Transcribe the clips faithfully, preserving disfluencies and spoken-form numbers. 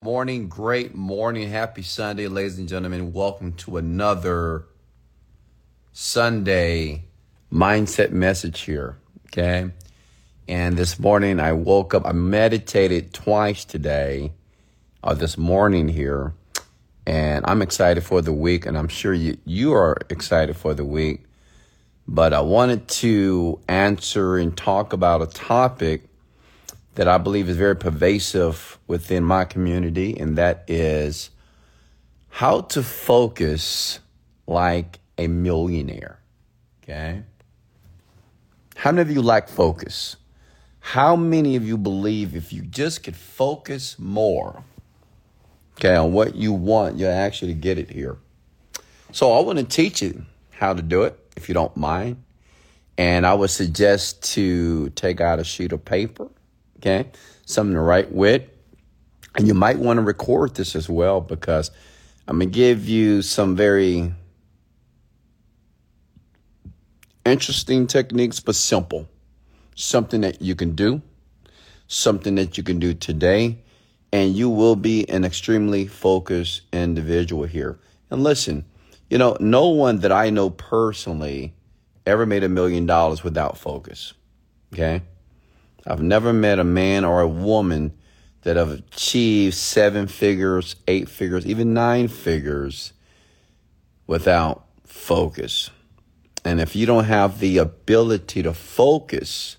Morning, great morning. Happy Sunday, ladies and gentlemen. Welcome to another Sunday mindset message here. Okay. And this morning I woke up, I meditated twice today, or this morning here. And I'm excited for the week, and I'm sure you, you are excited for the week. But I wanted to answer and talk about a topic that I believe is very pervasive within my community, and that is how to focus like a millionaire. Okay? How many of you like focus? How many of you believe if you just could focus more, okay, on what you want, you'll actually get it here? So I want to teach you how to do it, if you don't mind. And I would suggest to take out a sheet of paper, okay, something to write with. And you might want to record this as well, because I'm going to give you some very interesting techniques, but simple. Something that you can do, something that you can do today, and you will be an extremely focused individual here. And listen, you know, no one that I know personally ever made a million dollars without focus, okay? I've never met a man or a woman that have achieved seven figures, eight figures, even nine figures without focus. And if you don't have the ability to focus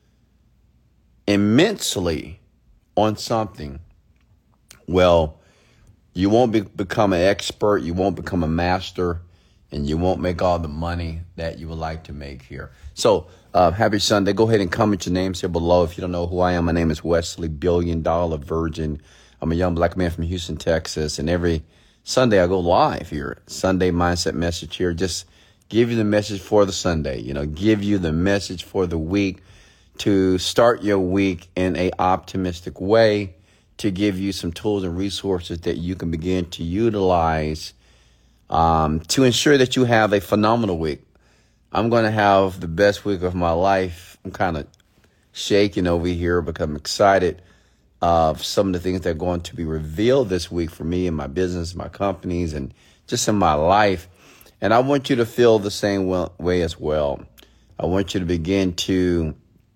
immensely on something, well, you won't be, become an expert, you won't become a master, and you won't make all the money that you would like to make here. So, uh, happy Sunday. Go ahead and comment your names here below. If you don't know who I am, my name is Wesley, Billion Dollar Virgin. I'm a young black man from Houston, Texas. And every Sunday I go live here. Sunday Mindset Message here. Just give you the message for the Sunday. You know, give you the message for the week to start your week in a optimistic way, to give you some tools and resources that you can begin to utilize Um, to ensure that you have a phenomenal week. I'm going to have the best week of my life. I'm kind of shaking over here because I'm excited of some of the things that are going to be revealed this week for me and my business, my companies, and just in my life. And I want you to feel the same way as well. I want you to begin to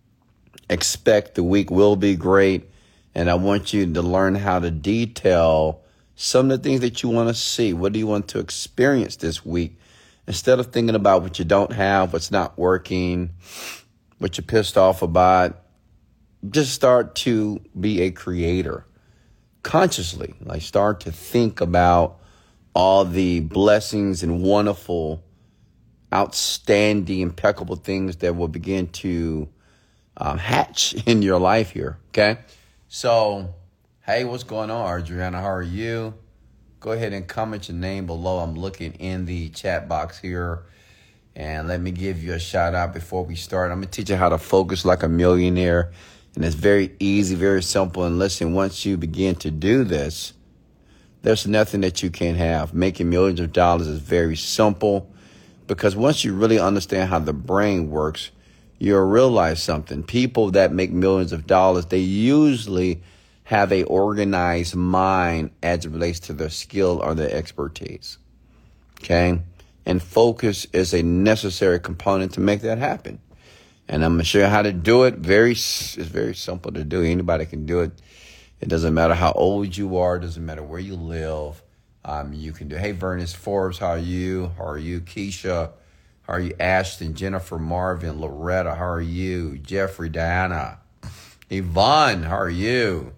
expect the week will be great. And I want you to learn how to detail some of the things that you want to see. What do you want to experience this week? Instead of thinking about what you don't have, what's not working, what you're pissed off about, just start to be a creator consciously. Like, start to think about all the blessings and wonderful, outstanding, impeccable things that will begin to um, hatch in your life here. Okay. So, hey, what's going on, Adriana? How are you? Go ahead and comment your name below. I'm looking in the chat box here. And let me give you a shout out before we start. I'm going to teach you how to focus like a millionaire. And it's very easy, very simple. And listen, once you begin to do this, there's nothing that you can't have. Making millions of dollars is very simple, because once you really understand how the brain works, you'll realize something. People that make millions of dollars, they usually have a organized mind as it relates to their skill or their expertise. Okay? And focus is a necessary component to make that happen. And I'm going to show you how to do it. Very, it's very simple to do. Anybody can do it. It doesn't matter how old you are. It doesn't matter where you live. Um, you can do. Hey, Vernice Forbes, how are you? How are you? Keisha, how are you? Ashton, Jennifer, Marvin, Loretta, how are you? Jeffrey, Diana, Yvonne, how are you?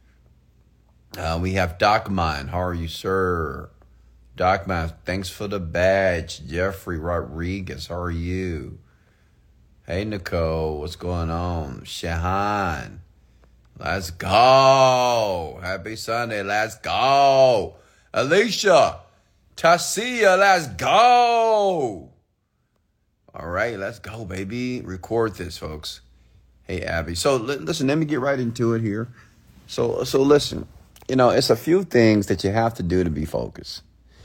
Uh, we have Docman. How are you, sir? Docman, thanks for the badge. Jeffrey Rodriguez, how are you? Hey, Nicole, what's going on? Shahan, let's go. Happy Sunday, let's go. Alicia, Tasia, let's go. All right, let's go, baby. Record this, folks. Hey, Abby. So, listen, let me get right into it here. So, so listen. You know, it's a few things that you have to do to be focused.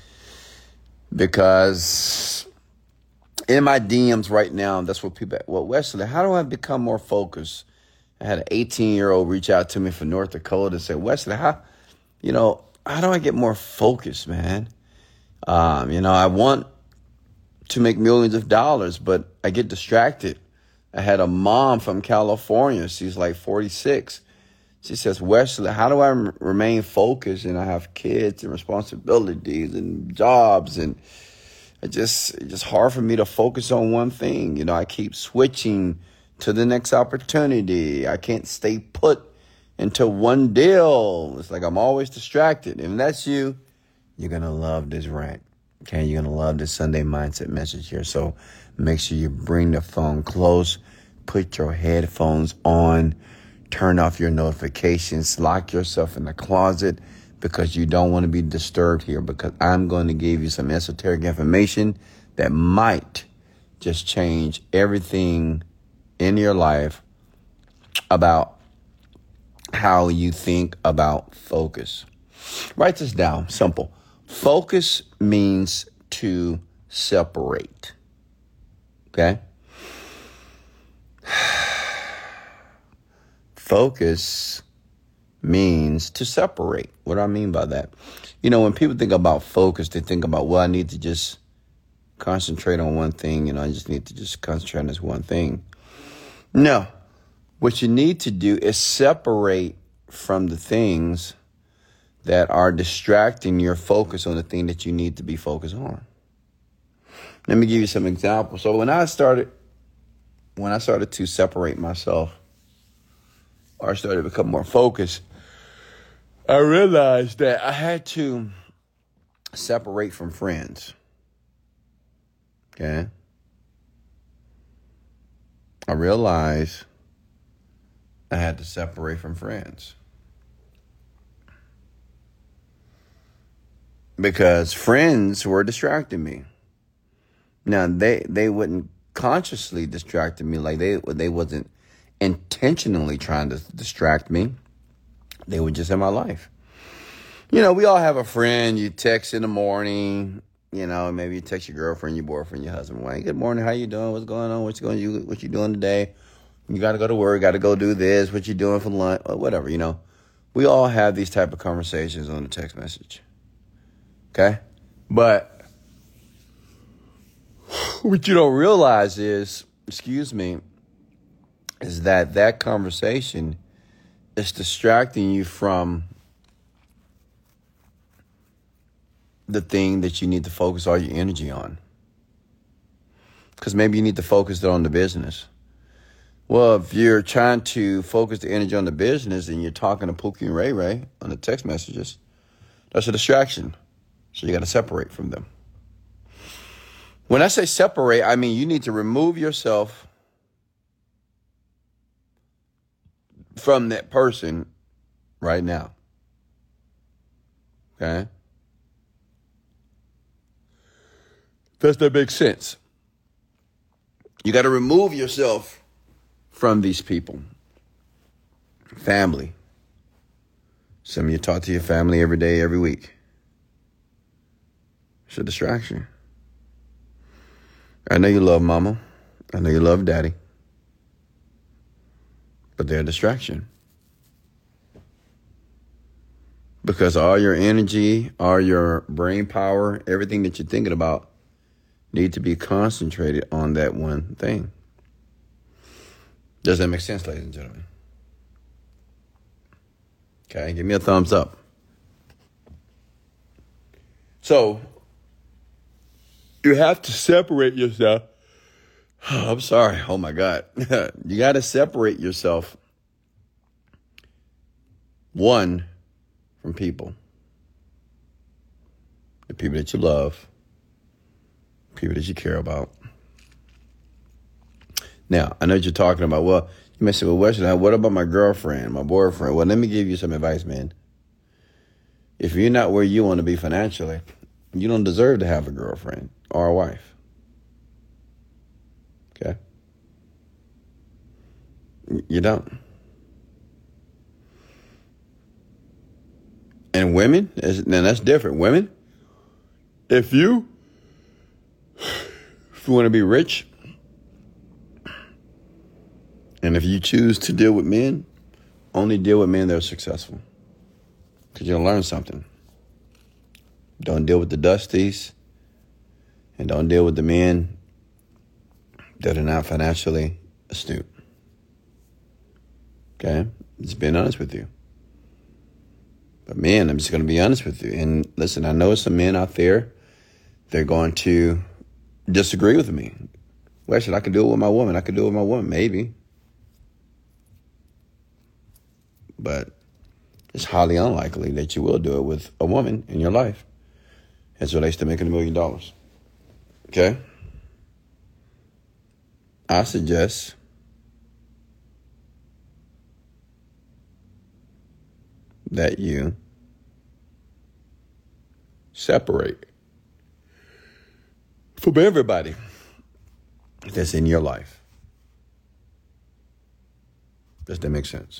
Because in my D Ms right now, that's what people, well, Wesley, how do I become more focused? I had an eighteen-year-old reach out to me from North Dakota and say, Wesley, how, you know, how do I get more focused, man? Um, you know, I want to make millions of dollars, but I get distracted. I had a mom from California. She's like forty-six. She says, Wesley, how do I m- remain focused? And I have kids and responsibilities and jobs, and it just it's just hard for me to focus on one thing. You know, I keep switching to the next opportunity. I can't stay put into one deal. It's like I'm always distracted. And if that's you, you're going to love this rant. Okay, you're going to love this Sunday Mindset message here. So make sure you bring the phone close, put your headphones on, turn off your notifications, lock yourself in the closet, because you don't want to be disturbed here, because I'm going to give you some esoteric information that might just change everything in your life about how you think about focus. Write this down. Simple. Focus means to separate. Okay? Focus means to separate. What do I mean by that? You know, when people think about focus, they think about, well, I need to just concentrate on one thing. You know, I just need to just concentrate on this one thing. No. What you need to do is separate from the things that are distracting your focus on the thing that you need to be focused on. Let me give you some examples. So when I started, when I started to separate myself, or I started to become more focused, I realized that I had to separate from friends. Okay? I realized I had to separate from friends. Because friends were distracting me. Now, they, they wouldn't consciously distract me. Like, they, they wasn't intentionally trying to distract me. They were just in my life. You know, we all have a friend. You text in the morning. You know, maybe you text your girlfriend, your boyfriend, your husband. Hey, good morning. How you doing? What's going on? What you going to do? What you doing today? You got to go to work. Got to go do this. What you doing for lunch? Or whatever, you know. We all have these type of conversations on the text message. Okay? But what you don't realize is, excuse me, is that that conversation is distracting you from the thing that you need to focus all your energy on. Because maybe you need to focus it on the business. Well, if you're trying to focus the energy on the business and you're talking to Pookie and Ray Ray on the text messages, that's a distraction. So you got to separate from them. When I say separate, I mean you need to remove yourself from that person right now. Okay? Does that make sense? You got to remove yourself from these people. Family. Some of you talk to your family every day, every week. It's a distraction. I know you love mama. I know you love daddy. But they're a distraction. Because all your energy, all your brain power, everything that you're thinking about need to be concentrated on that one thing. Does that make sense, ladies and gentlemen? Okay, give me a thumbs up. So, you have to separate yourself. Oh, I'm sorry. Oh, my God. You got to separate yourself, one, from people. The people that you love. People that you care about. Now, I know what you're talking about. Well, you may say, well, Wesley, what about my girlfriend, my boyfriend? Well, let me give you some advice, man. If you're not where you want to be financially, you don't deserve to have a girlfriend or a wife. Okay? You don't. And women, now that's different. Women, if you, if you want to be rich, and if you choose to deal with men, only deal with men that are successful. Because you'll learn something. Don't deal with the dusties. And don't deal with the men that are not financially astute. Okay? Just being honest with you. But men, I'm just going to be honest with you. And listen, I know some men out there, they're going to disagree with me. Well, actually, I can do it with my woman. I can do it with my woman, maybe. But it's highly unlikely that you will do it with a woman in your life as it relates to making a million dollars. Okay? I suggest that you separate from everybody that's in your life. Does that make sense?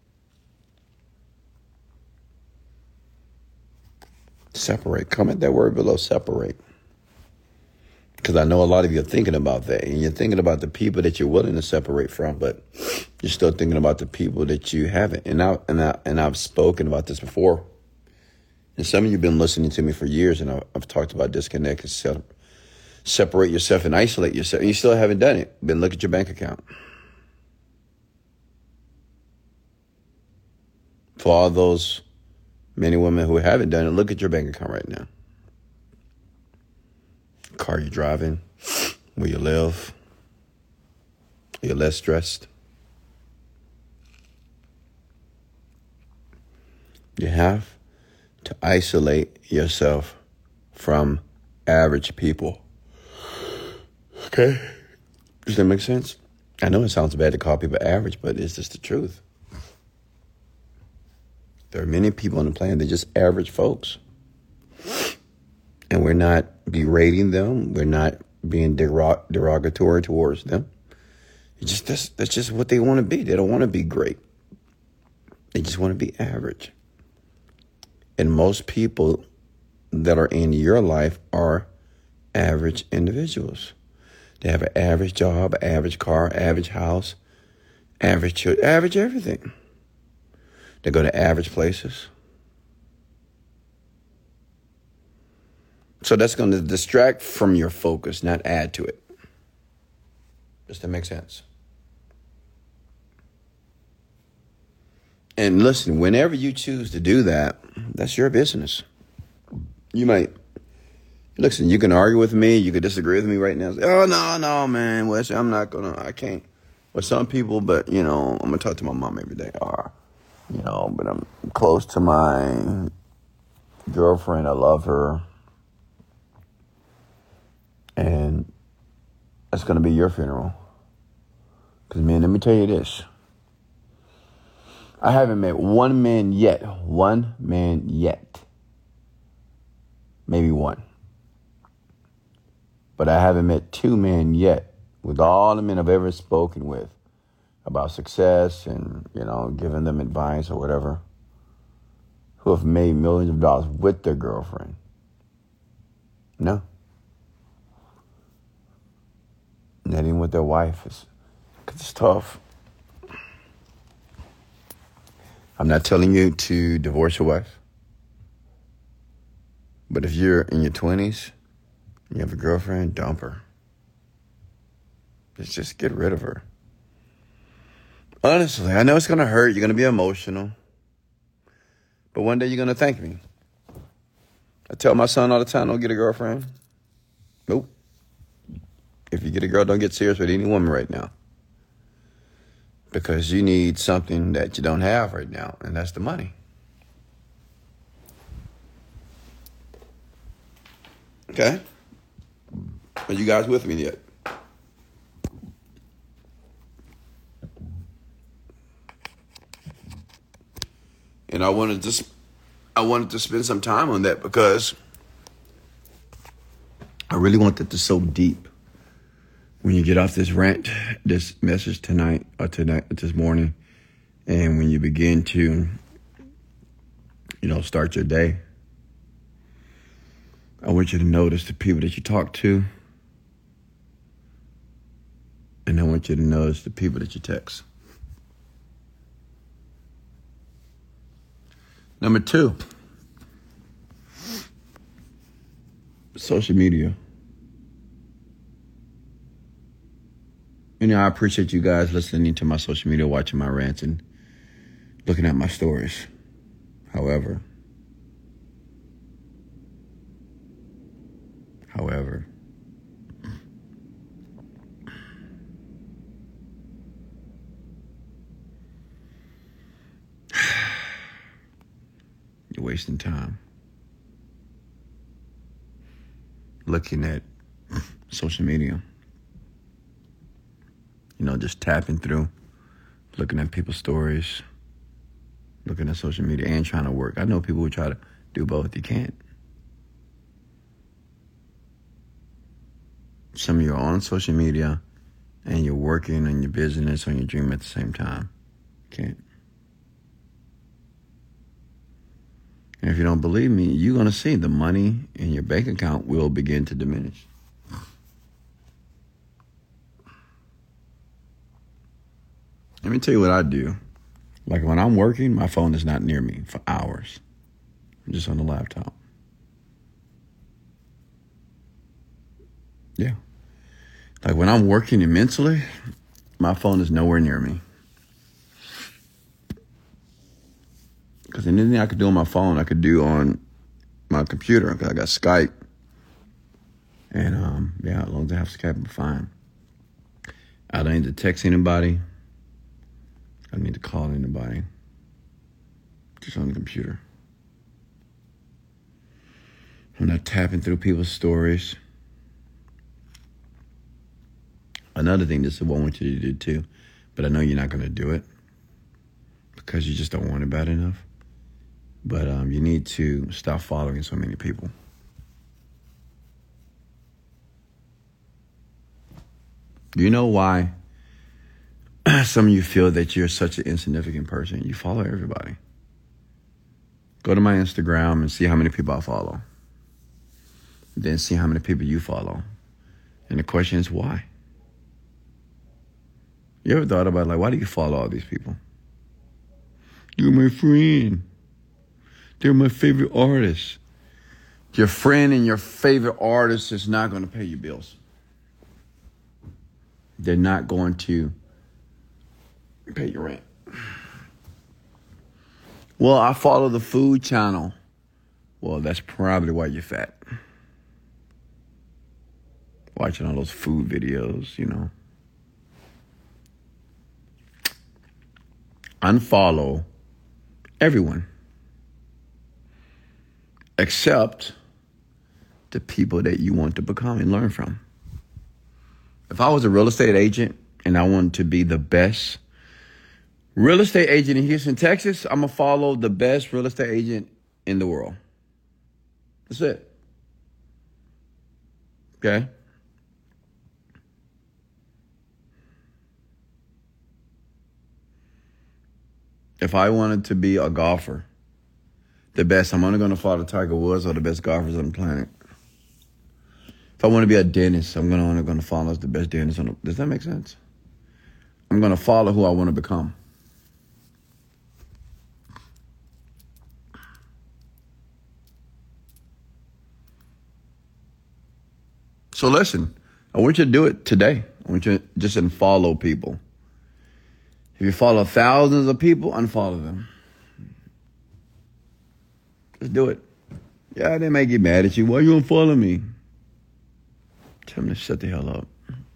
Separate. Comment that word below, separate. Because I know a lot of you are thinking about that. And you're thinking about the people that you're willing to separate from, but you're still thinking about the people that you haven't. And, I, and, I, and I've spoken about this before. And some of you have been listening to me for years, and I've, I've talked about disconnect and se- separate yourself and isolate yourself. And you still haven't done it. Then look at your bank account. For all those men and women who haven't done it, look at your bank account right now. Car you're driving, where you live, you're less stressed. You have to isolate yourself from average people. Okay? Does that make sense? I know it sounds bad to call people average, but it's just the truth. There are many people on the planet that are just average folks. And we're not berating them. We're not being derog- derogatory towards them. It's just that's, that's just what they want to be. They don't want to be great. They just want to be average. And most people that are in your life are average individuals. They have an average job, average car, average house, average children, average everything. They go to average places. So that's going to distract from your focus, not add to it. Does that make sense? And listen, whenever you choose to do that, that's your business. You might, listen, you can argue with me. You can disagree with me right now. Say, oh, no, no, man. Wesley, I'm not going to, I can't. With some people, but, you know, I'm going to talk to my mom every day. Or, you know, but I'm close to my girlfriend. I love her. And that's going to be your funeral. Because, man, let me tell you this. I haven't met one man yet. One man yet. Maybe one. But I haven't met two men yet. With all the men I've ever spoken with about success and, you know, giving them advice or whatever, who have made millions of dollars with their girlfriend. No. Not even with their wife. It's, cause it's tough. I'm not telling you to divorce your wife. But if you're in your twenties, and you have a girlfriend, dump her. Just, just get rid of her. Honestly, I know it's going to hurt. You're going to be emotional. But one day you're going to thank me. I tell my son all the time, don't get a girlfriend. Nope. If you get a girl, don't get serious with any woman right now. Because you need something that you don't have right now, and that's the money. Okay? Are you guys with me yet? And I wanted to, I wanted to spend some time on that because I really want that to soak deep. When you get off this rant, this message tonight or tonight, this morning, and when you begin to, you know, start your day, I want you to notice the people that you talk to, and I want you to notice the people that you text. Number two, social media. You know, I appreciate you guys listening to my social media, watching my rants, and looking at my stories. However, however, you're wasting time looking at social media. You know, just tapping through, looking at people's stories, looking at social media and trying to work. I know people who try to do both. You can't. Some of you are on social media and you're working on your business, on your dream at the same time. You can't. And if you don't believe me, you're going to see the money in your bank account will begin to diminish. Let me tell you what I do. Like when I'm working, my phone is not near me for hours. I'm just on the laptop. Yeah. Like when I'm working immensely, my phone is nowhere near me. Because anything I could do on my phone, I could do on my computer. Because I got Skype. And um, yeah, as long as I have Skype, I'm fine. I don't need to text anybody. I don't need to call anybody. Just on the computer. I'm not tapping through people's stories. Another thing, this is what I want you to do too, but I know you're not going to do it because you just don't want it bad enough. But um, you need to stop following so many people. Do you know why some of you feel that you're such an insignificant person? You follow everybody. Go to my Instagram and see how many people I follow. Then see how many people you follow. And the question is, why? You ever thought about, like, why do you follow all these people? You're my friend. They're my favorite artists. Your friend and your favorite artist is not going to pay your bills. They're not going to pay your rent. Well, I follow the food channel. Well, that's probably why you're fat. Watching all those food videos, you know. Unfollow everyone. Except the people that you want to become and learn from. If I was a real estate agent and I wanted to be the best real estate agent in Houston, Texas, I'm going to follow the best real estate agent in the world. That's it. Okay? If I wanted to be a golfer, the best, I'm only going to follow Tiger Woods or the best golfers on the planet. If I want to be a dentist, I'm gonna, only going to follow the best dentist on the, does that make sense? I'm going to follow who I want to become. So listen, I want you to do it today. I want you to just unfollow people. If you follow thousands of people, unfollow them. Just do it. Yeah, they may get mad at you. Why you unfollow me? Tell them to shut the hell up.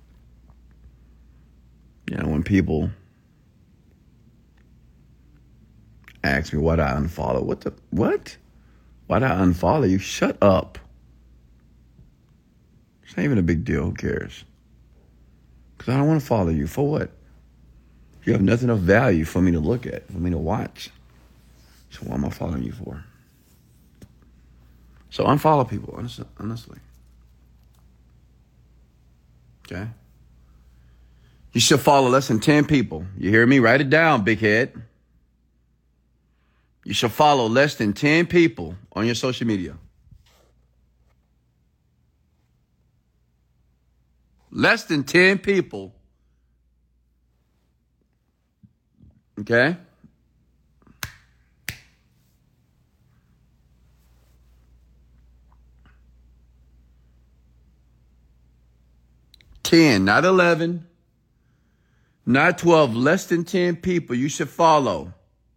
You know, when people ask me why did I unfollow, what the, what? Why did I unfollow you? Shut up. It's not even a big deal. Who cares? Because I don't want to follow you. For what? You have nothing of value for me to look at, for me to watch. So what am I following you for? So unfollow people, honestly. Okay? You should follow less than ten people. You hear me? Write it down, big head. You should follow less than ten people on your social media. Less than ten people. Okay? ten, not eleven, not twelve, less than ten people you should follow.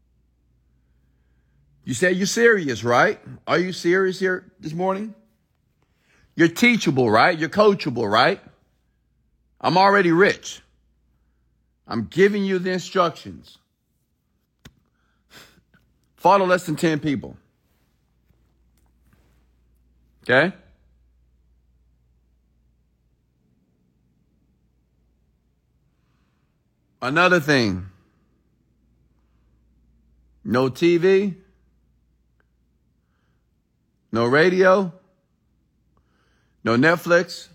You say you're serious, right? Are you serious here this morning? You're teachable, right? You're coachable, right? I'm already rich. I'm giving you the instructions. Follow less than ten people. Okay? Another thing. No T V. No radio. No Netflix.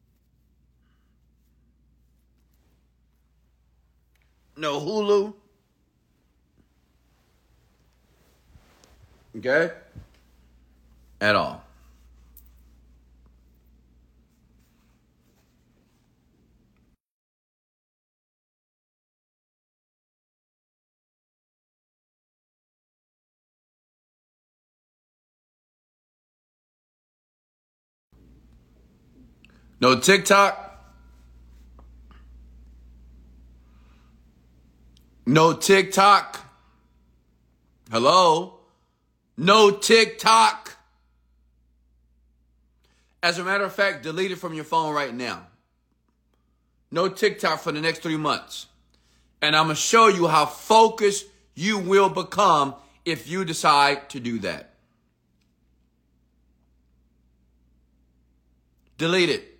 No Hulu. Okay? At all. No TikTok. No TikTok. Hello? No TikTok. As a matter of fact, delete it from your phone right now. No TikTok for the next three months. And I'm going to show you how focused you will become if you decide to do that. Delete it.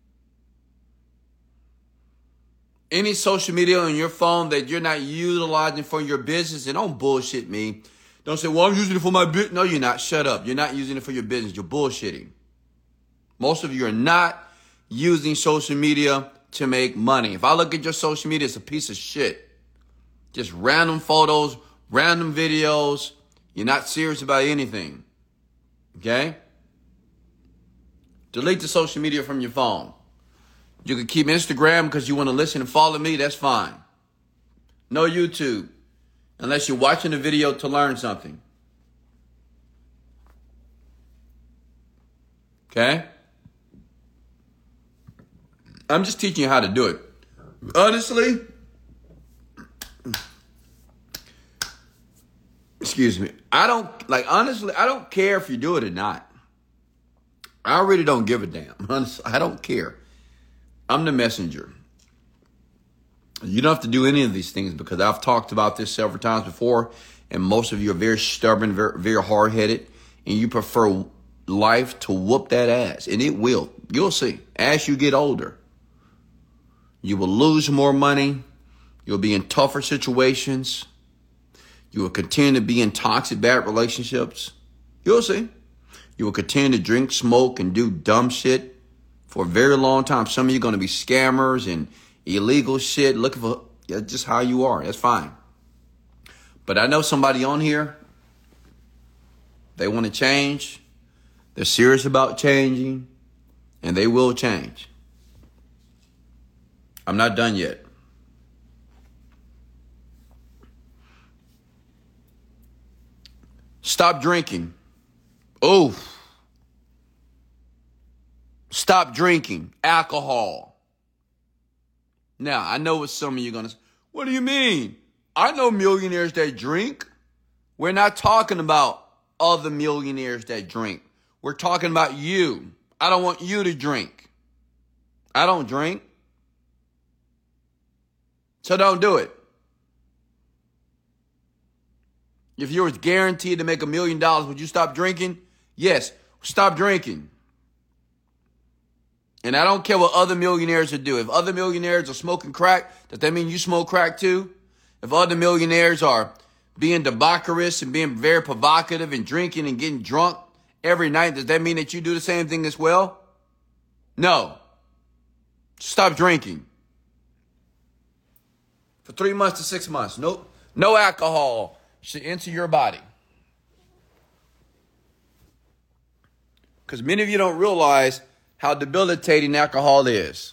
Any social media on your phone that you're not utilizing for your business, and don't bullshit me. Don't say, well, I'm using it for my business. No, you're not. Shut up. You're not using it for your business. You're bullshitting. Most of you are not using social media to make money. If I look at your social media, it's a piece of shit. Just random photos, random videos. You're not serious about anything. Okay? Delete the social media from your phone. You can keep Instagram because you want to listen and follow me. That's fine. No YouTube. Unless you're watching a video to learn something. Okay? I'm just teaching you how to do it. Honestly, excuse me. I don't, like, honestly, I don't care if you do it or not. I really don't give a damn. Honestly, I don't care. I'm the messenger. You don't have to do any of these things because I've talked about this several times before, and most of you are very stubborn, very, very hard-headed, and you prefer life to whoop that ass, and it will. You'll see. As you get older, you will lose more money. You'll be in tougher situations. You will continue to be in toxic, bad relationships. You'll see. You will continue to drink, smoke, and do dumb shit for a very long time. Some of you are going to be scammers and illegal shit, looking for yeah, just how you are. That's fine. But I know somebody on here, they want to change. They're serious about changing, and they will change. I'm not done yet. Stop drinking. Oh. Stop drinking alcohol. Now, I know what some of you are going to say. What do you mean? I know millionaires that drink. We're not talking about other millionaires that drink. We're talking about you. I don't want you to drink. I don't drink. So don't do it. If you were guaranteed to make a million dollars, would you stop drinking? Yes, stop drinking. And I don't care what other millionaires are doing. If other millionaires are smoking crack, does that mean you smoke crack too? If other millionaires are being debaucherous and being very provocative and drinking and getting drunk every night, does that mean that you do the same thing as well? No. Stop drinking. For three months to six months. No, no alcohol should enter your body. Because many of you don't realize how debilitating alcohol is.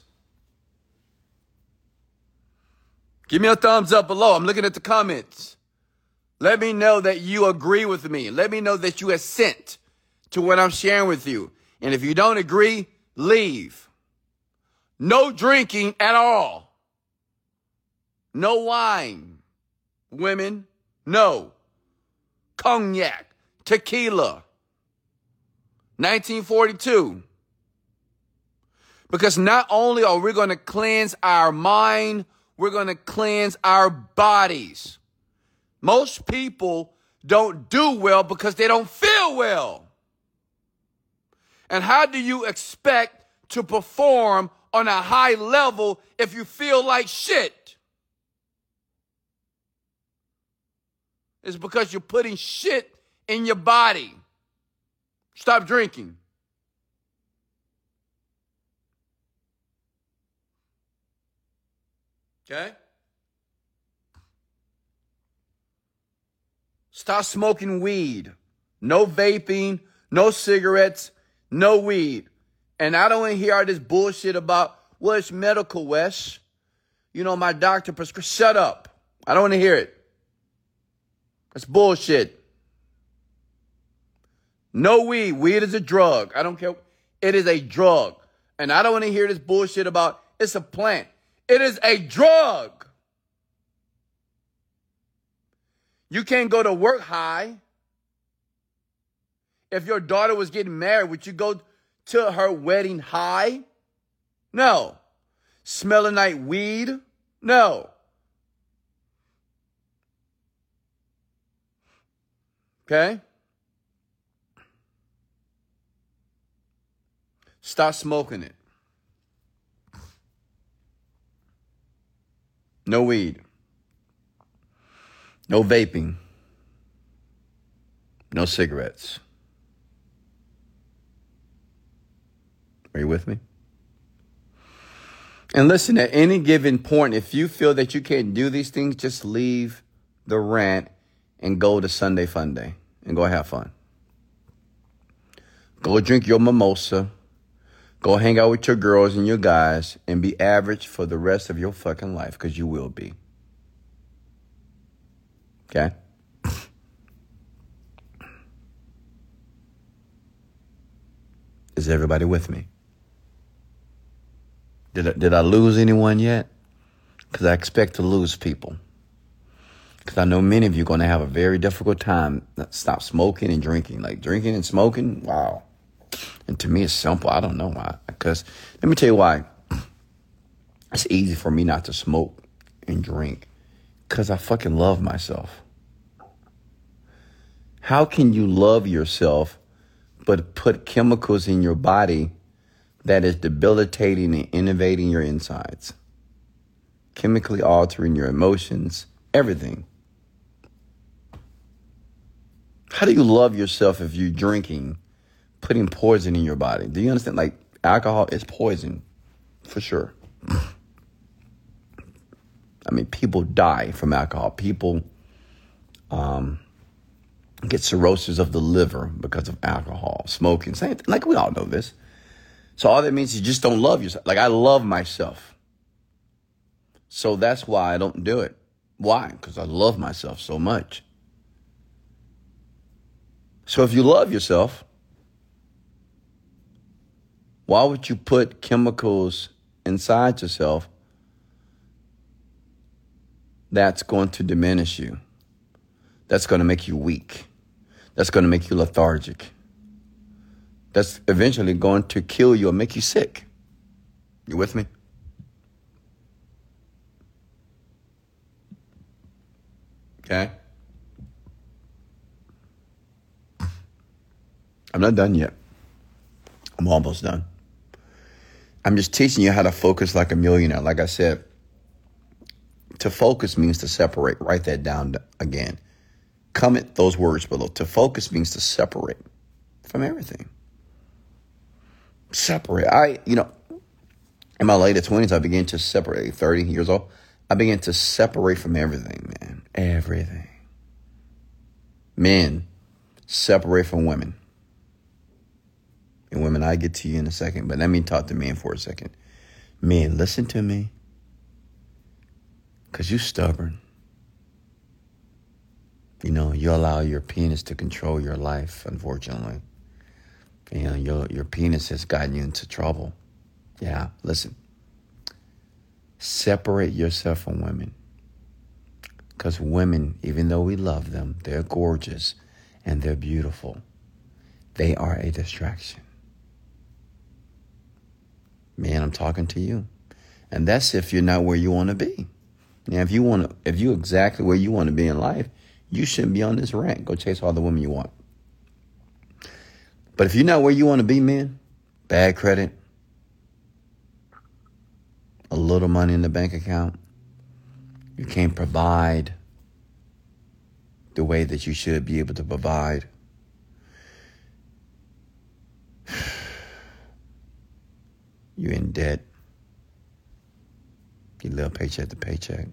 Give me a thumbs up below. I'm looking at the comments. Let me know that you agree with me. Let me know that you assent to what I'm sharing with you. And if you don't agree, leave. No drinking at all. No wine. Women, no. Cognac, tequila. nineteen forty-two. Because not only are we going to cleanse our mind, we're going to cleanse our bodies. Most people don't do well because they don't feel well. And how do you expect to perform on a high level if you feel like shit? It's because you're putting shit in your body. Stop drinking. Okay? Stop smoking weed. No vaping, no cigarettes, no weed. And I don't want to hear all this bullshit about, well, it's medical, Wes. You know, my doctor prescribed. Shut up. I don't want to hear it. That's bullshit. No weed. Weed is a drug. I don't care. It is a drug. And I don't want to hear this bullshit about it's a plant. It is a drug. You can't go to work high. If your daughter was getting married, would you go to her wedding high? No. Smelling like weed? No. Okay? Stop smoking it. No weed. No vaping. No cigarettes. Are you with me? And listen, at any given point, if you feel that you can't do these things, just leave the rant and go to Sunday Fun Day and go have fun. Go drink your mimosa. Go hang out with your girls and your guys and be average for the rest of your fucking life, because you will be. Okay? Is everybody with me? Did I, did I lose anyone yet? Because I expect to lose people. Because I know many of you are going to have a very difficult time. Stop smoking and drinking. Like drinking and smoking, wow. And to me, it's simple. I don't know why. Because let me tell you why. It's easy for me not to smoke and drink. Because I fucking love myself. How can you love yourself but put chemicals in your body that is debilitating and innovating your insides? Chemically altering your emotions, everything. How do you love yourself if you're drinking, putting poison in your body? Do you understand? Like, alcohol is poison, for sure. I mean, people die from alcohol. People um, get cirrhosis of the liver because of alcohol, smoking, same thing. Like, we all know this. So all that means is you just don't love yourself. Like, I love myself. So that's why I don't do it. Why? Because I love myself so much. So if you love yourself, why would you put chemicals inside yourself that's going to diminish you? That's going to make you weak. That's going to make you lethargic. That's eventually going to kill you or make you sick. You with me? Okay. I'm not done yet. I'm almost done. I'm just teaching you how to focus like a millionaire. Like I said, to focus means to separate. Write that down again. Comment those words below. To focus means to separate from everything. Separate. I, you know, in my later twenties, I began to separate. thirty years old, I began to separate from everything, man. Everything. Men, separate from women. And women, I get to you in a second, but let me talk to men for a second. Men, listen to me. Because you're stubborn. You know, you allow your penis to control your life, unfortunately. You know, your, your penis has gotten you into trouble. Yeah, listen. Separate yourself from women. Because women, even though we love them, they're gorgeous and they're beautiful. They are a distraction. Man, I'm talking to you. And that's if you're not where you want to be. Now, if you want to, if you're exactly where you want to be in life, you shouldn't be on this rant. Go chase all the women you want. But if you're not where you want to be, man, bad credit, a little money in the bank account, you can't provide the way that you should be able to provide. You're in debt. You live paycheck to paycheck.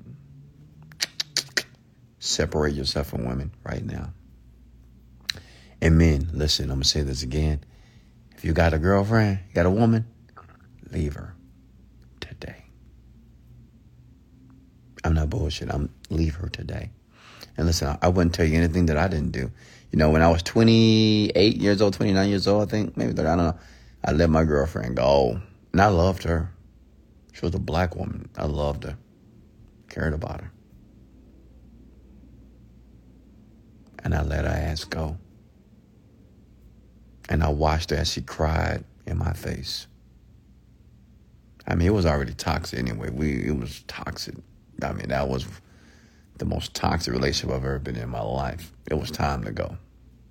Separate yourself from women right now. And men, listen, I'm going to say this again. If you got a girlfriend, you got a woman, leave her today. I'm not bullshit. I'm leave her today. And listen, I wouldn't tell you anything that I didn't do. You know, when I was twenty-eight years old, twenty-nine years old, I think, maybe thirty, I don't know. I let my girlfriend go. And I loved her. She was a black woman. I loved her. Cared about her. And I let her ass go. And I watched her as she cried in my face. I mean, it was already toxic anyway. We It was toxic. I mean, that was the most toxic relationship I've ever been in my life. It was time to go.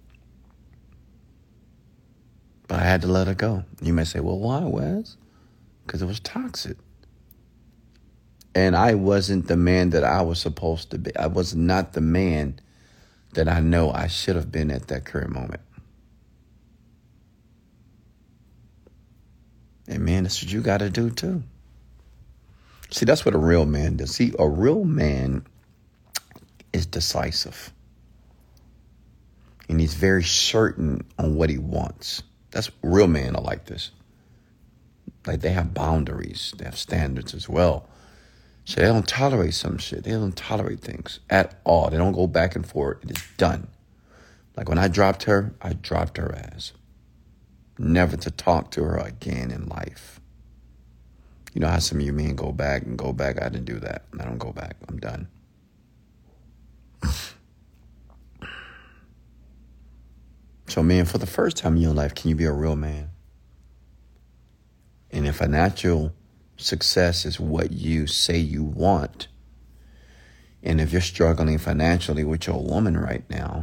But I had to let her go. You may say, well, why, Wes? Because it was toxic. And I wasn't the man that I was supposed to be. I was not the man that I know I should have been at that current moment. And man, that's what you got to do too. See, that's what a real man does. See, a real man is decisive. And he's very certain on what he wants. That's real men are like this. Like they have boundaries. They have standards as well. So they don't tolerate some shit. They don't tolerate things at all. They don't go back and forth. It is done. Like when I dropped her, I dropped her ass. Never to talk to her again in life. You know how some of you men go back and go back? I didn't do that. I don't go back. I'm done. So, man, for the first time in your life, can you be a real man? And if financial success is what you say you want, and if you're struggling financially with your woman right now,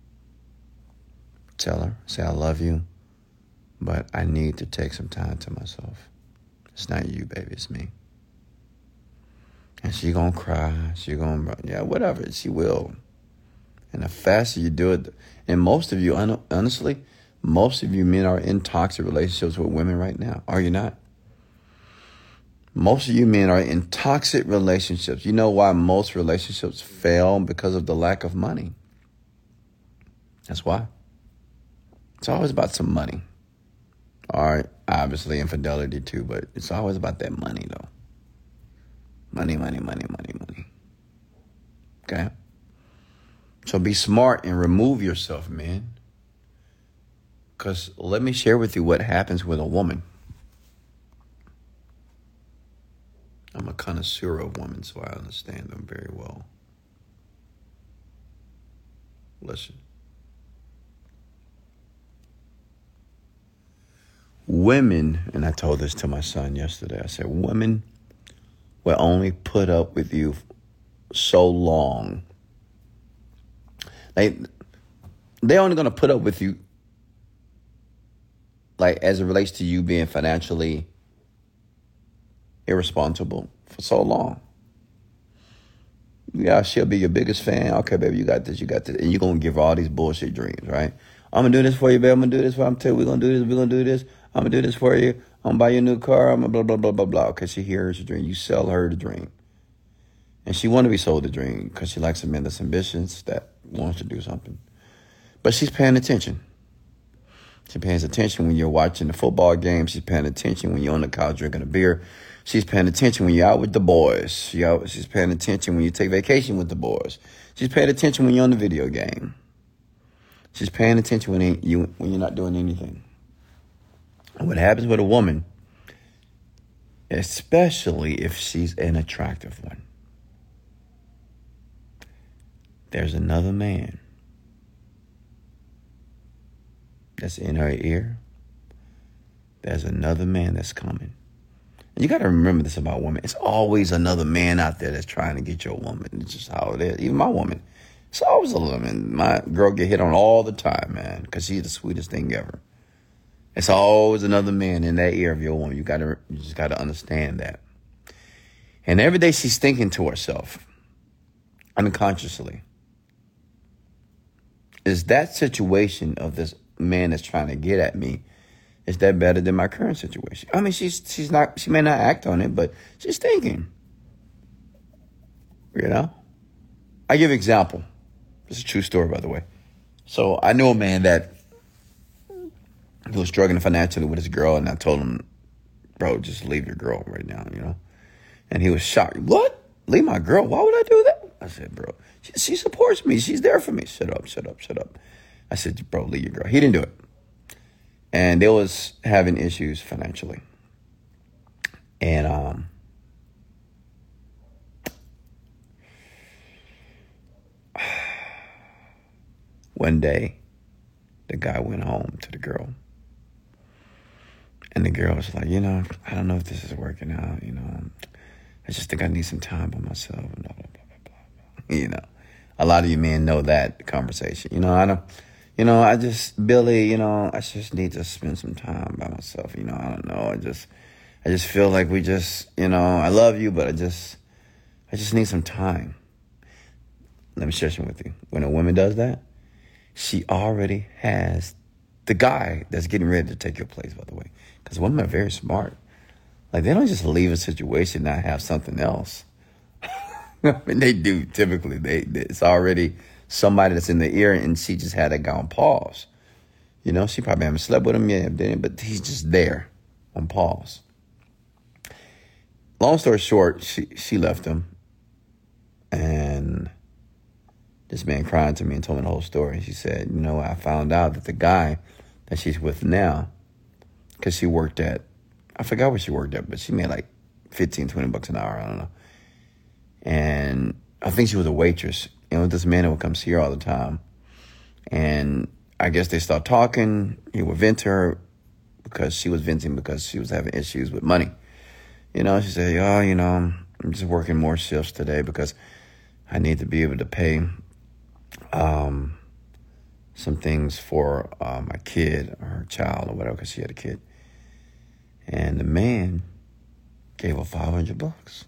tell her, say, I love you, but I need to take some time to myself. It's not you, baby, it's me. And she gonna cry, she gonna, yeah, whatever, she will. And the faster you do it, and most of you, honestly, most of you men are in toxic relationships with women right now. Are you not? Most of you men are in toxic relationships. You know why most relationships fail? Because of the lack of money. That's why. It's always about some money. All right, obviously infidelity too, but it's always about that money though. Money, money, money, money, money. Okay? So be smart and remove yourself, man. Because let me share with you what happens with a woman. I'm a connoisseur of women, so I understand them very well. Listen. Women, and I told this to my son yesterday, I said, women will only put up with you so long. Like, they're only going to put up with you, like, as it relates to you being financially irresponsible for so long. Yeah, she'll be your biggest fan. Okay, baby, you got this, you got this. And you're going to give her all these bullshit dreams, right? I'm going to do this for you, babe. I'm going to do this for you. I'm telling you, we're going to do this. We're going to do this. I'm going to do this for you. I'm going to buy you a new car. I'm going to blah, blah, blah, blah, blah. Okay, she hears the dream. You sell her the dream. And she want to be sold the dream because she likes a man that's ambitious, that wants to do something. But she's paying attention. She pays attention when you're watching the football game. She's paying attention when you're on the couch drinking a beer. She's paying attention when you're out with the boys. She out, she's paying attention when you take vacation with the boys. She's paying attention when you're on the video game. She's paying attention when, you, when you're not doing anything. And what happens with a woman, especially if she's an attractive one. There's another man that's in her ear. There's another man that's coming. And you got to remember this about women. It's always another man out there that's trying to get your woman. It's just how it is. Even my woman. It's always a woman. My girl get hit on all the time, man, because she's the sweetest thing ever. It's always another man in that ear of your woman. You got to, you just got to understand that. And every day she's thinking to herself, unconsciously, is that situation of this man that's trying to get at me, is that better than my current situation? I mean, she's she's not, she may not act on it, but she's thinking. You know? I give an example. This is a true story, by the way. So I knew a man that he was struggling financially with his girl, and I told him, bro, just leave your girl right now, you know? And he was shocked. What? Leave my girl? Why would I do that? I said, bro, she, she supports me. She's there for me. Shut up, shut up, shut up. I said, bro, leave your girl. He didn't do it. And they was having issues financially. And um, one day, the guy went home to the girl. And the girl was like, you know, I don't know if this is working out, you know. I just think I need some time by myself. And blah, blah, blah, blah, blah. You know, a lot of you men know that conversation. You know, I don't, you know, I just, Billy, you know, I just need to spend some time by myself. You know, I don't know. I just, I just feel like we just, you know, I love you, but I just, I just need some time. Let me share something with you. When a woman does that, she already has the guy that's getting ready to take your place, by the way. Because women are very smart. Like, they don't just leave a situation and not have something else. I mean, they do, typically. They, they It's already somebody that's in the ear, and she just had that guy on pause. You know, she probably haven't slept with him yet, but he's just there on pause. Long story short, she, she left him. And this man cried to me and told me the whole story. She said, you know, I found out that the guy that she's with now, because she worked at, I forgot what she worked at, but she made like fifteen, twenty bucks an hour. I don't know. And I think she was a waitress. And with this man that would come see her all the time. And I guess they start talking. He would vent to her because she was venting because she was having issues with money. You know, she said, oh, you know, I'm just working more shifts today because I need to be able to pay um, some things for uh, my kid or her child or whatever, because she had a kid. And the man gave her five hundred bucks.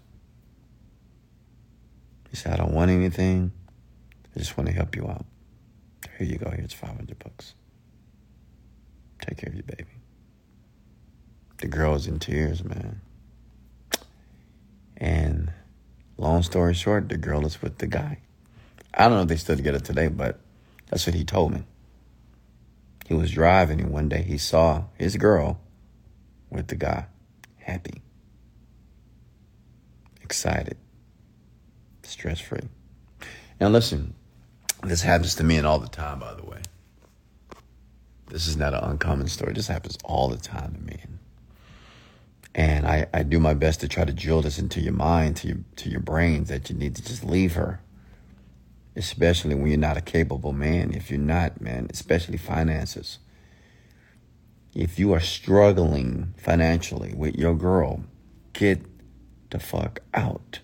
He said, I don't want anything. I just want to help you out. Here you go. Here's five hundred bucks. Take care of your baby. The girl's in tears, man. And long story short, the girl is with the guy. I don't know if they still together today, but that's what he told me. He was driving, and one day he saw his girl with the guy, happy, excited, stress-free. Now listen, this happens to men all the time, by the way. This is not an uncommon story. This happens all the time to men. And I, I do my best to try to drill this into your mind, to your to your brains, that you need to just leave her. Especially when you're not a capable man. If you're not, man, especially finances. If you are struggling financially with your girl, get the fuck out.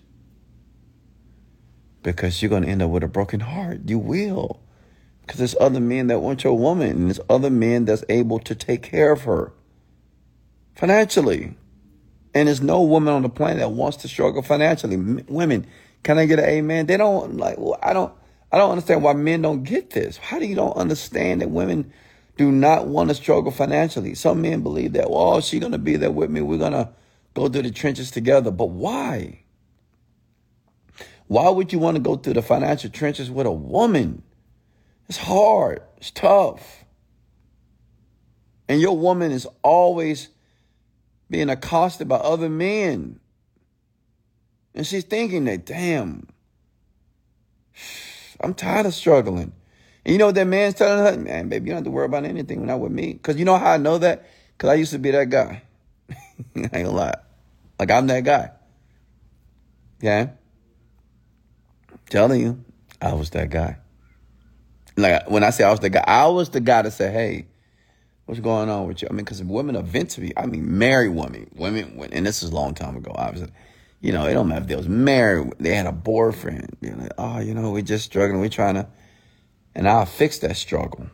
Because you're going to end up with a broken heart. You will. Because there's other men that want your woman. And there's other men that's able to take care of her financially. And there's no woman on the planet that wants to struggle financially. M- women, can I get an amen? They don't like, well, I don't, I don't understand why men don't get this. How do you don't understand that women do not want to struggle financially? Some men believe that, well, she's going to be there with me. We're going to go through the trenches together. But why? Why would you want to go through the financial trenches with a woman? It's hard. It's tough. And your woman is always being accosted by other men. And she's thinking that, damn, I'm tired of struggling. And you know what that man's telling her? Man, baby, you don't have to worry about anything when I'm with me. Because you know how I know that? Because I used to be that guy. I ain't gonna lie. Like, I'm that guy. Okay? I'm telling you, I was that guy. Like, when I say I was the guy, I was the guy to say, hey, what's going on with you? I mean, because women are vent to me. I mean, married women. Women, and this is a long time ago, obviously. You know, it don't matter if they was married. They had a boyfriend. You know, oh, you know, we just struggling. We trying to, and I'll fix that struggle.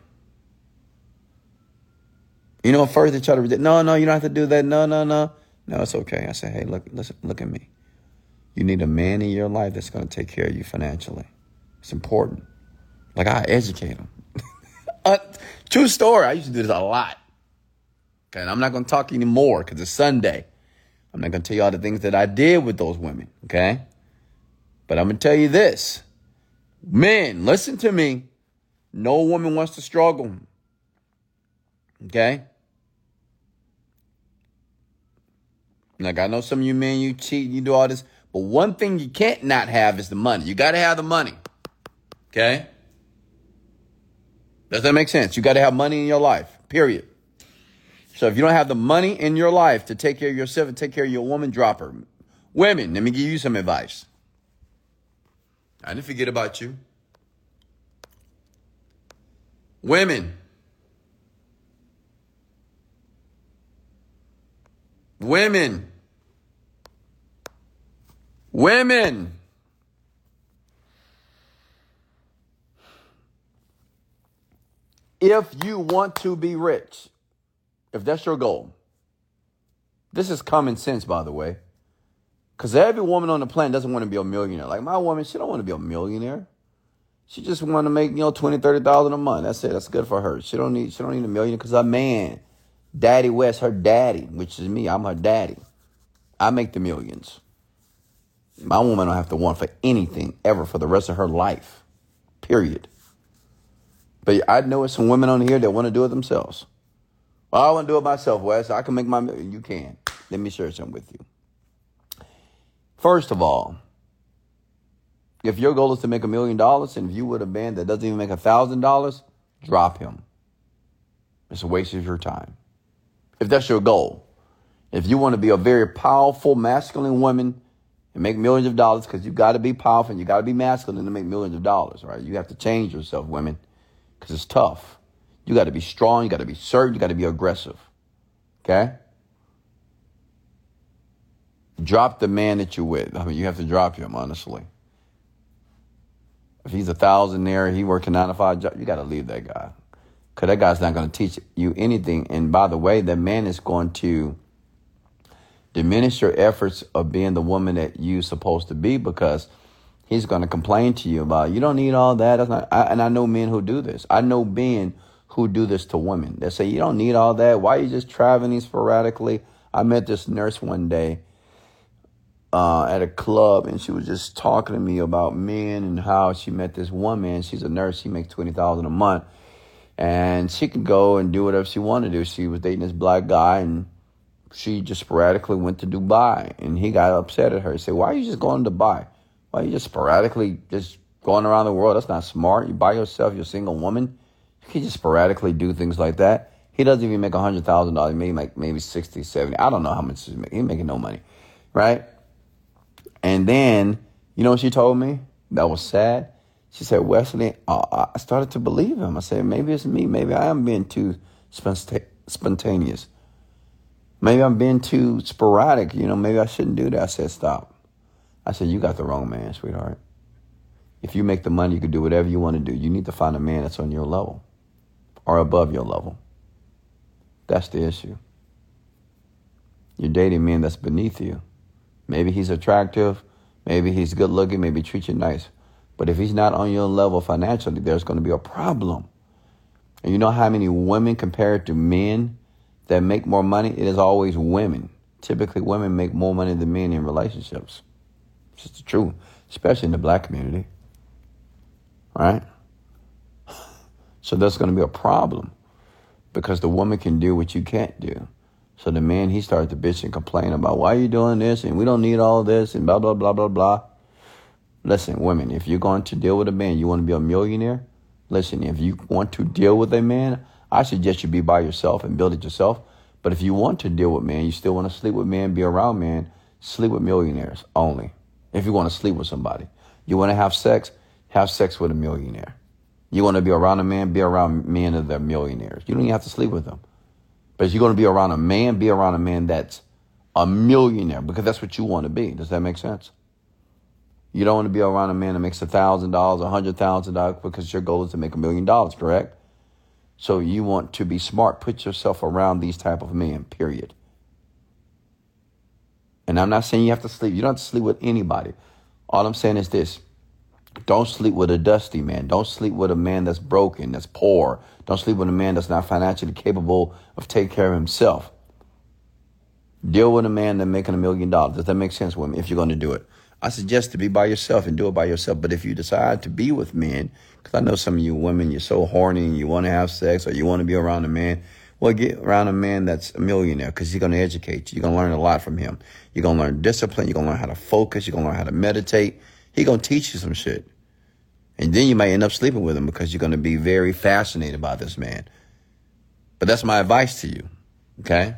You know, first they try to, no, no, you don't have to do that. No, no, no. No, it's okay. I say, hey, look, listen, look at me. You need a man in your life that's going to take care of you financially. It's important. Like, I educate them. uh, true story. I used to do this a lot. Okay, and I'm not going to talk anymore because it's Sunday. I'm not going to tell you all the things that I did with those women. Okay? But I'm going to tell you this. Men, listen to me. No woman wants to struggle. Okay? Like, I know some of you men, you cheat, you do all this. But one thing you can't not have is the money. You got to have the money. Okay? Does that make sense? You got to have money in your life, period. So if you don't have the money in your life to take care of yourself and take care of your woman, drop her. Women, let me give you some advice. I didn't forget about you. Women. Women. Women. If you want to be rich, if that's your goal, this is common sense, by the way, because every woman on the planet doesn't want to be a millionaire. Like my woman, she don't want to be a millionaire. She just want to make, you know, twenty, thirty thousand a month. That's it. That's good for her. She don't need, she don't need a million because her man, Daddy West, her daddy, which is me. I'm her daddy. I make the millions. My woman don't have to want for anything ever for the rest of her life. Period. But I know some women on here that want to do it themselves. Well, I want to do it myself, Wes. I can make my million. You can. Let me share something with you. First of all, if your goal is to make a million dollars and if you with a man that doesn't even make a thousand dollars, drop him. It's a waste of your time. If that's your goal. If you want to be a very powerful, masculine woman and make millions of dollars, because you got to be powerful and you got to be masculine to make millions of dollars, right? You have to change yourself, women, because it's tough. You got to be strong. You got to be certain. You got to be aggressive. Okay? Drop the man that you're with. I mean, you have to drop him, honestly. If he's a thousandaire, he working nine to five job, you got to leave that guy. Because that guy's not going to teach you anything. And by the way, that man is going to diminish your efforts of being the woman that you're supposed to be, because he's going to complain to you about, you don't need all that. That's not. I, and I know men who do this. I know men who do this to women. They say, you don't need all that. Why are you just traveling sporadically? I met this nurse one day uh, at a club, and she was just talking to me about men and how she met this woman. She's a nurse. She makes twenty thousand dollars a month. And she could go and do whatever she wanted to do. She was dating this black guy, and she just sporadically went to Dubai. And he got upset at her. He said, why are you just going to Dubai? Why are you just sporadically just going around the world? That's not smart. You by yourself, you're a single woman. You can just sporadically do things like that. He doesn't even make one hundred thousand dollars. He may make maybe sixty, seventy. I don't know how much he's making. He's making no money, right? And then, you know what she told me? That was sad. She said, Wesley, uh, I started to believe him. I said, maybe it's me. Maybe I am being too sponta- spontaneous. Maybe I'm being too sporadic. You know, maybe I shouldn't do that. I said, stop. I said, you got the wrong man, sweetheart. If you make the money, you can do whatever you want to do. You need to find a man that's on your level or above your level. That's the issue. You're dating men that's beneath you. Maybe he's attractive. Maybe he's good looking. Maybe treat you nice. But if he's not on your level financially, there's going to be a problem. And you know how many women compared to men that make more money? It is always women. Typically, women make more money than men in relationships. It's just the truth, especially in the black community. All right? So there's going to be a problem because the woman can do what you can't do. So the man, he started to bitch and complain about, why are you doing this? And we don't need all this and blah, blah, blah, blah, blah. Listen, women, if you're going to deal with a man, you want to be a millionaire? Listen, if you want to deal with a man, I suggest you be by yourself and build it yourself. But if you want to deal with men, you still want to sleep with men, be around men, Sleep with millionaires only. If you want to sleep with somebody. You want to have sex? Have sex with a millionaire. You want to be around a man? Be around men that are millionaires. You don't even have to sleep with them. But if you're going to be around a man, be around a man that's a millionaire, because that's what you want to be. Does that make sense? You don't want to be around a man that makes one thousand dollars, one hundred thousand dollars, because your goal is to make a million dollars, correct? So you want to be smart. Put yourself around these type of men, period. And I'm not saying you have to sleep. You don't have to sleep with anybody. All I'm saying is this. Don't sleep with a dusty man. Don't sleep with a man that's broken, that's poor. Don't sleep with a man that's not financially capable of taking care of himself. Deal with a man that's making a million dollars. Does that make sense, women, if you're going to do it? I suggest to be by yourself and do it by yourself. But if you decide to be with men, because I know some of you women, you're so horny and you want to have sex or you want to be around a man, well, get around a man that's a millionaire, because he's going to educate you. You're going to learn a lot from him. You're going to learn discipline. You're going to learn how to focus. You're going to learn how to meditate. He's going to teach you some shit. And then you might end up sleeping with him because you're going to be very fascinated by this man. But that's my advice to you, okay?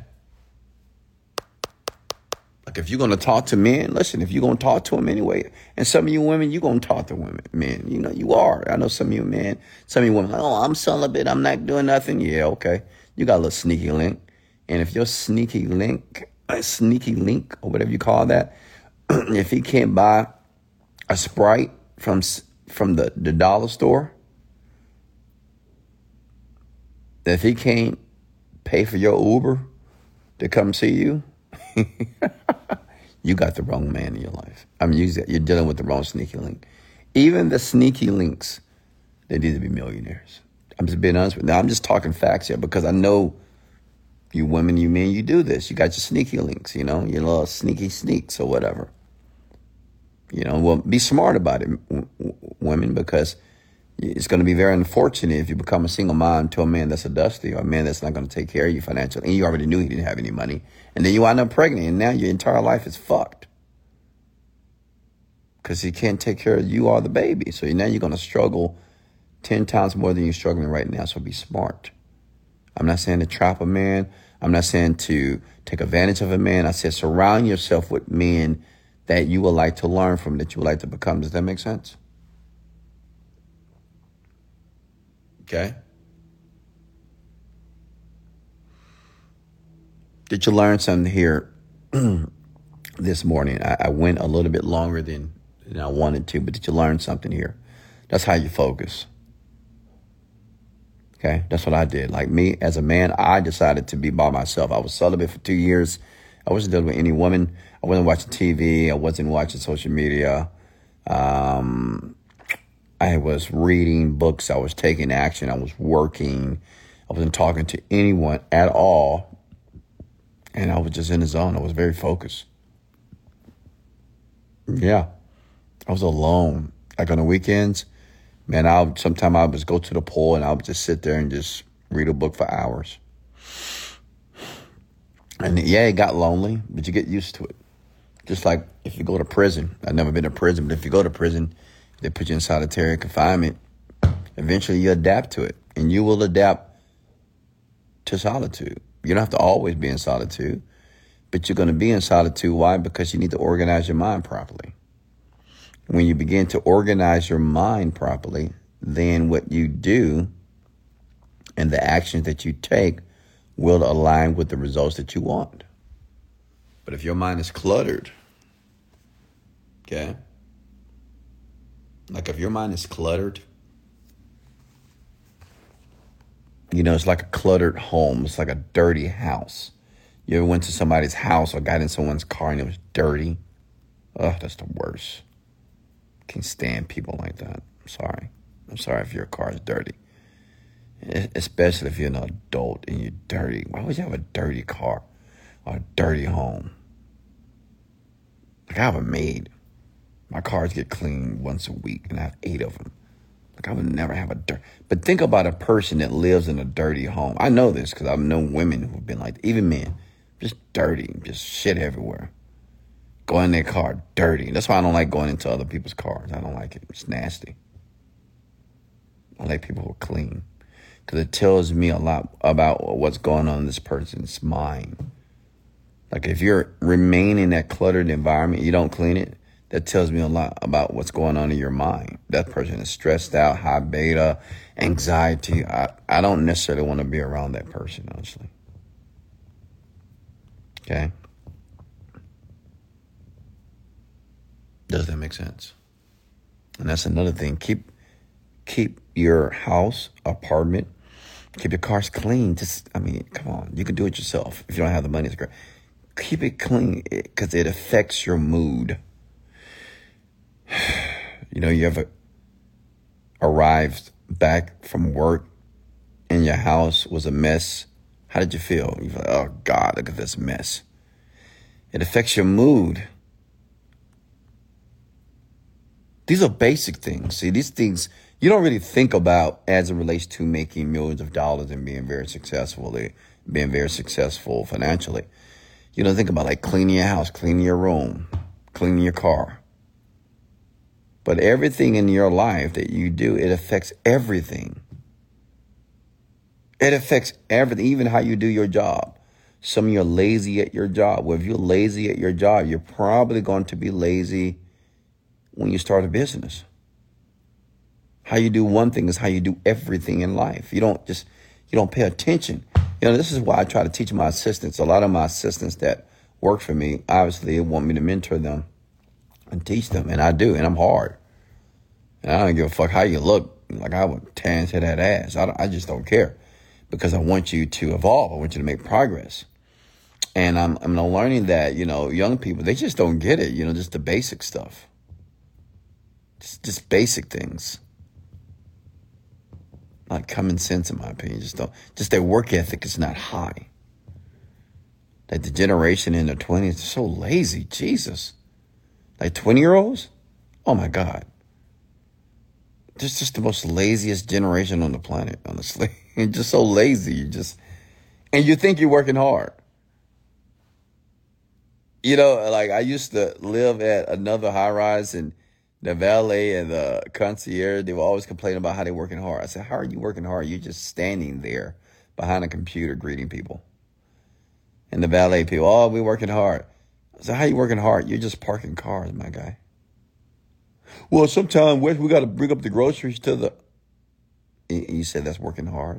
Like, if you're going to talk to men, listen, if you're going to talk to them anyway, and some of you women, you're going to talk to women, men. You know, you are. I know some of you men, some of you women, oh, I'm celibate. I'm not doing nothing. Yeah, okay. You got a little sneaky link. And if your sneaky link, a sneaky link, or whatever you call that, if he can't buy a Sprite from from the, the dollar store, if he can't pay for your Uber to come see you, you got the wrong man in your life. I mean, you're dealing with the wrong sneaky link. Even the sneaky links, they need to be millionaires. I'm just being honest with you. Now, I'm just talking facts here because I know you women, you men, you do this. You got your sneaky links, you know, your little sneaky sneaks or whatever. You know, well, be smart about it, w- w- women, because it's going to be very unfortunate if you become a single mom to a man that's a dusty or a man that's not going to take care of you financially. And you already knew he didn't have any money. And then you wind up pregnant, and now your entire life is fucked. Because he can't take care of you or the baby. So now you're going to struggle ten times more than you're struggling right now. So be smart. I'm not saying to trap a man. I'm not saying to take advantage of a man. I said surround yourself with men that you would like to learn from, that you would like to become. Does that make sense? Okay. Did you learn something here this morning? I, I went a little bit longer than, than I wanted to, but did you learn something here? That's how you focus. Okay, that's what I did. Like me, as a man, I decided to be by myself. I was celibate for two years. I wasn't dealing with any woman. I wasn't watching T V. I wasn't watching social media. Um, I was reading books. I was taking action. I was working. I wasn't talking to anyone at all. And I was just in the zone. I was very focused. Yeah. I was alone. Like on the weekends, man, I would, sometimes I would just go to the pool and I would just sit there and just read a book for hours. And yeah, it got lonely, but you get used to it. Just like if you go to prison. I've never been to prison, but if you go to prison, they put you in solitary confinement. Eventually you adapt to it, and you will adapt to solitude. You don't have to always be in solitude, but you're going to be in solitude. Why? Because you need to organize your mind properly. When you begin to organize your mind properly, then what you do and the actions that you take will align with the results that you want. But if your mind is cluttered, okay, like if your mind is cluttered, you know, it's like a cluttered home. It's like a dirty house. You ever went to somebody's house or got in someone's car and it was dirty? Ugh, that's the worst. Can't stand people like that. I'm sorry. I'm sorry if your car is dirty. Especially if you're an adult and you're dirty. Why would you have a dirty car or a dirty home? Like I have a maid. My cars get cleaned once a week and I have eight of them. Like I would never have a dirt. But think about a person that lives in a dirty home. I know this because I've known women who've been like, even men, just dirty, just shit everywhere. Go in their car dirty. That's why I don't like going into other people's cars. I don't like it. It's nasty. I like people who are clean. Because it tells me a lot about what's going on in this person's mind. Like if you're remain in that cluttered environment, you don't clean it, that tells me a lot about what's going on in your mind. That person is stressed out, high beta, anxiety. I, I don't necessarily want to be around that person, honestly. Okay? Does that make sense? And that's another thing. Keep keep your house, apartment, keep your cars clean. Just, I mean, come on. You can do it yourself. If you don't have the money, it's great. Keep it clean because it affects your mood. You know, you ever arrived back from work and your house was a mess. How did you feel? You're like, oh, God, look at this mess. It affects your mood. These are basic things. See, these things you don't really think about as it relates to making millions of dollars and being very successful, being very successful financially. You don't think about like cleaning your house, cleaning your room, cleaning your car. But everything in your life that you do, it affects everything. It affects everything, even how you do your job. Some of you are lazy at your job. Well, if you're lazy at your job, you're probably going to be lazy when you start a business. How you do one thing is how you do everything in life. You don't just, you don't pay attention. You know, this is why I try to teach my assistants. A lot of my assistants that work for me, obviously, they want me to mentor them and teach them. And I do, and I'm hard. And I don't give a fuck how you look. Like I would tan to that ass. I, I just don't care because I want you to evolve. I want you to make progress. And I'm, I'm learning that, you know, young people, they just don't get it. You know, just the basic stuff. Just, just basic things. Like common sense, in my opinion. Just don't, just their work ethic is not high. Like the generation in their twenties, they're so lazy. Jesus. Like twenty-year-olds? Oh, my God. This is just the most laziest generation on the planet, honestly. You're just so lazy. You just, and you think you're working hard. You know, like I used to live at another high rise, and the valet and the concierge, they were always complaining about how they're working hard. I said, how are you working hard? You're just standing there behind a computer greeting people. And the valet people, oh, we're working hard. I said, how are you working hard? You're just parking cars, my guy. Well, sometimes we got to bring up the groceries to the... And you said that's working hard?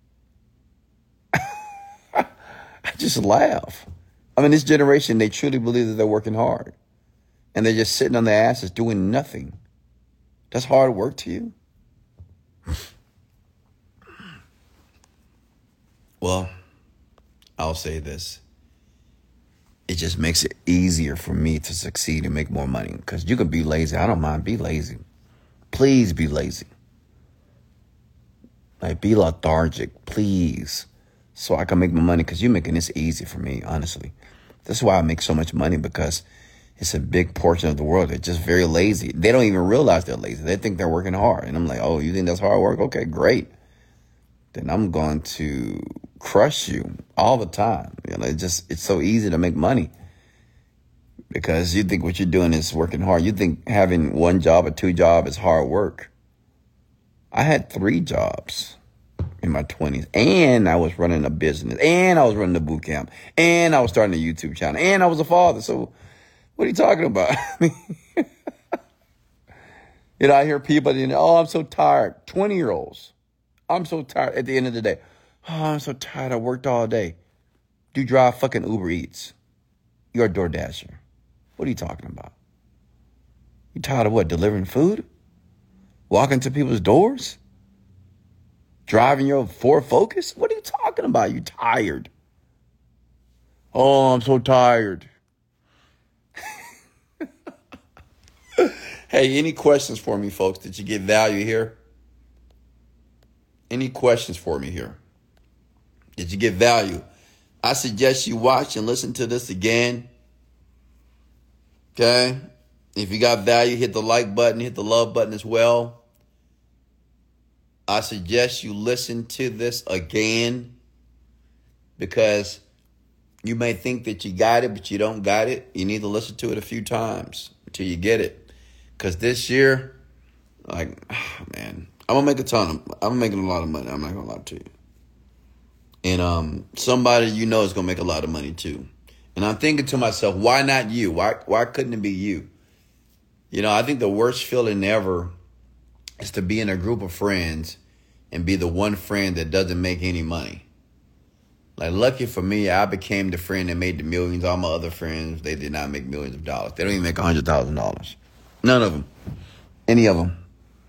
I just laugh. I mean, this generation, they truly believe that they're working hard. And they're just sitting on their asses doing nothing. That's hard work to you? Well, I'll say this. It just makes it easier for me to succeed and make more money. Because you can be lazy. I don't mind. Be lazy. Please be lazy. Like, be lethargic. Please. So I can make my money. Because you're making this easy for me, honestly. That's why I make so much money. Because it's a big portion of the world that's just very lazy. They don't even realize they're lazy. They think they're working hard. And I'm like, oh, you think that's hard work? Okay, great. Then I'm going to crush you all the time. You know, it just, it's so easy to make money because you think what you're doing is working hard. You think having one job or two jobs is hard work. I had three jobs in my twenties, and I was running a business, and I was running a boot camp, and I was starting a YouTube channel, and I was a father. So what are you talking about? You know, I hear people, you know, oh, I'm so tired. twenty-year-olds. I'm so tired at the end of the day. Oh, I'm so tired. I worked all day. Do you drive fucking Uber Eats? You're a DoorDasher. What are you talking about? You tired of what? Delivering food? Walking to people's doors? Driving your Ford Focus? What are you talking about? You tired? Oh, I'm so tired. Hey, any questions for me, folks? Did you get value here? Any questions for me here? Did you get value? I suggest you watch and listen to this again. Okay? If you got value, hit the like button, hit the love button as well. I suggest you listen to this again because you may think that you got it, but you don't got it. You need to listen to it a few times until you get it. Because this year, like, oh man, I'm going to make a ton of, I'm making a lot of money. I'm not going to lie to you. And um, somebody you know is going to make a lot of money too. And I'm thinking to myself, why not you? Why why couldn't it be you? You know, I think the worst feeling ever is to be in a group of friends and be the one friend that doesn't make any money. Like, lucky for me, I became the friend that made the millions. All my other friends, they did not make millions of dollars. They don't even make one hundred thousand dollars. None of them. Any of them.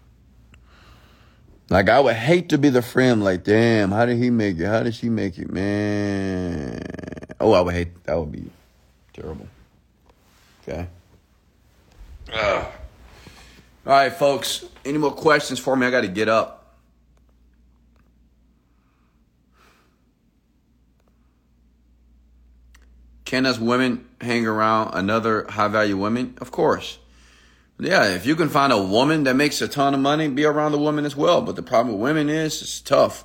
Like, I would hate to be the friend like, damn, how did he make it? How did she make it, man? Oh, I would hate, that would be terrible. Okay. Ugh. All right, folks. Any more questions for me? I got to get up. Can us women hang around another high-value woman? Of course. Yeah, if you can find a woman that makes a ton of money, be around the woman as well. But the problem with women is it's tough.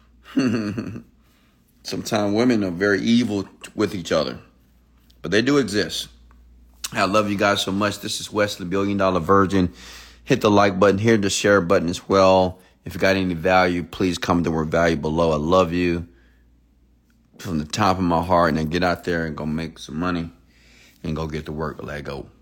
Sometimes women are very evil with each other. But they do exist. I love you guys so much. This is Wesley, Billion Dollar Virgin. Hit the like button. Hit the share button as well. If you got any value, please comment the word value below. I love you from the top of my heart. And then get out there and go make some money and go get to work. Let go.